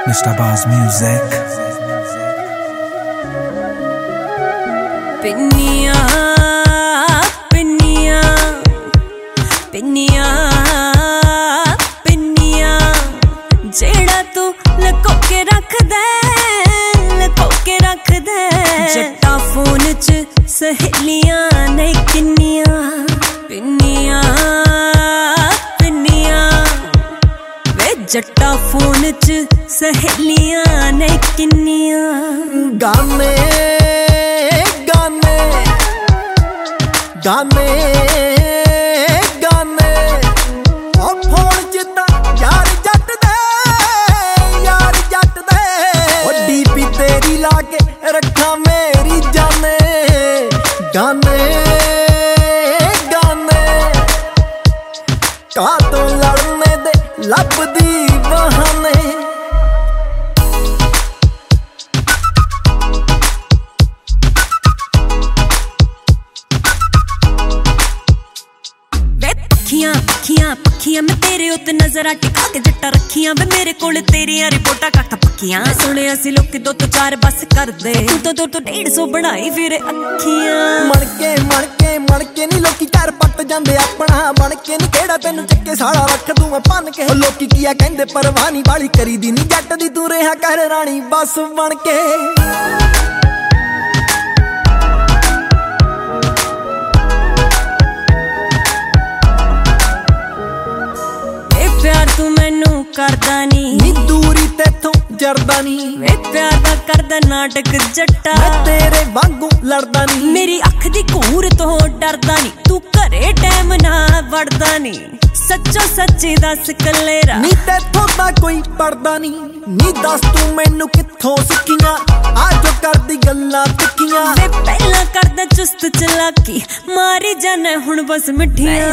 Mr. Baz Music. पिन्नियां पिन्नियां पिन्नियां पिन्नियां जेड़ा तू लको के रख दे जट्टा फोन च सहेलियां नहीं किन्नियां पिन्नियां पिन्नियां वे जट्टा फोन च सहेलियां नहीं किन्नियां गाने गाने गाने गाने ओ फोन जिता यार जट दे ओ डीपी तेरी लाके रखा मेरी जाने गाने गाने का तो लड़ने दे लभदी बहाने पखियां मैं तेरे उत्ते नजरा टिका के जट्टा रखियां वे मेरे कोल तेरियां रिपोर्टां कख पक्कियां सुनिया सी लोकी 2 तो 4 बस कर दे तू तो 150 बनाई फिर अखियां मणके नी लोकी कर पट जांदे अपना बन के नी केड़ा तैनू चक्के साला रख दूं मैं पन के लोकी किया कहंदे परवानी वाली करी दी नी जट दी तू रहा कर रानी बस बन के तू मैनू करदा नी दूरी तेथों जरदा नी वे प्यार दा करदा नाटक जट्टा मैं तेरे वांगू लड़दा नी मेरी अख दी घूर तो डरदा नी तू घरे टाइम ना वड़दा नी सच्चो सच्ची दस कलेरा नी तेथों ता कोई पड़दा नी दस तू मैनू कित्थों सिक्खियां आ जो करदी गल्लां तिक्कियां वे पहला करदा चुस्त चलाकी मारी जाने हुण बस मिठियां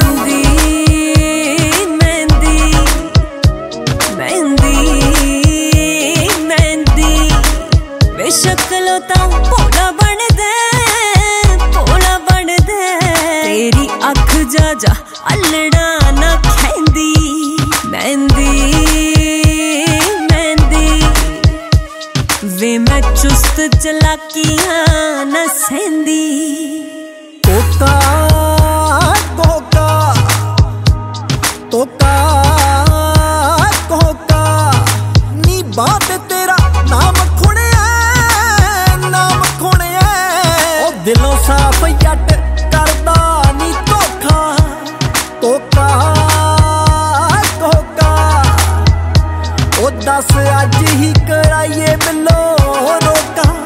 शक्लो ता भोला बन दे तेरी अख जा अलड़ा ना खेंदी मेहंदी वे मैं चुस्त चलाकियां न सेंदी तोता कोका तोता कोका नी बात तेरा नाम दिलों साफ जट करदा नी धोखा कोका कोका ओ दस अज ही कराइए बिलो रोका।